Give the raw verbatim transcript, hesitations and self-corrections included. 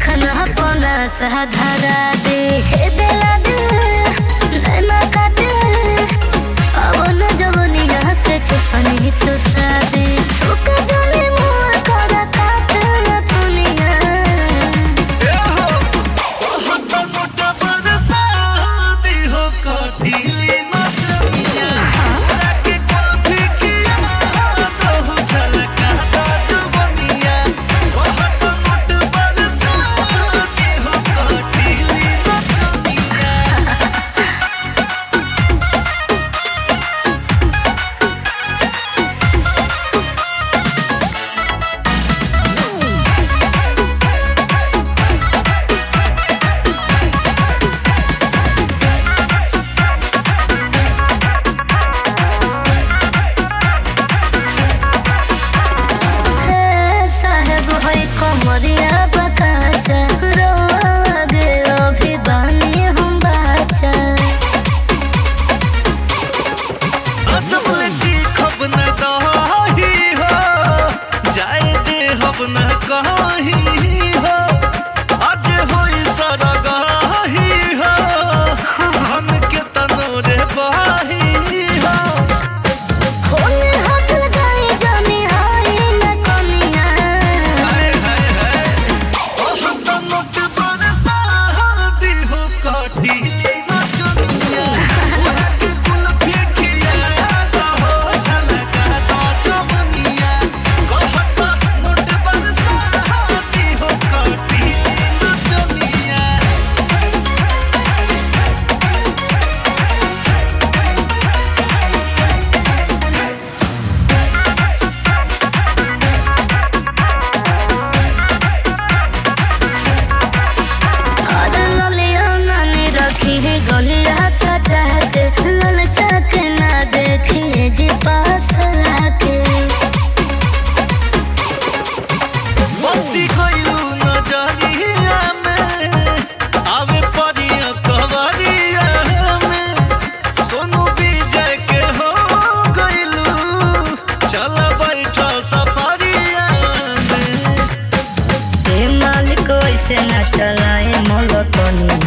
देखना पना सहधरा दे हे बेला दिल नैना का दिल पवन जवनिया के चुसनी चुसा दे छुक जले मोर कर काटल दुनिया ए हो बहुत मोटा बरसा दी हो कटीली नचनिया के कॉफी किया तो हो झलका दा जुबनिया बहुत मोटा बरसा दी हो कटीली नचनिया साहेब होई कमरिया बकाचा रोआ गेलो भी बानी हम बाचा अजबले जी खब न दही हो जाए दे हब न कही हो आज होई सरगाही हो हम के तनोरे बही हो होने हाथ लगाए जाने हाय न कोनिया हाय हाय हाय बहुत मोट बरसा दी हो कटीली नचनिया ओरा के कुल्फी खिया दा हो झलका दा जवनिया बहुत मोट बरसा दी हो कटीली नचनिया और ललिया नानी रखी है गलिया सटा के ललचा के ना देखिए जी पास आके बसी गइलू नजरिया में आवे परिया कवरिया में सोनू विजय के हो गइलू चल बैठा सफरिया में ए मालिक ऐसे ना चलाए मोलतनी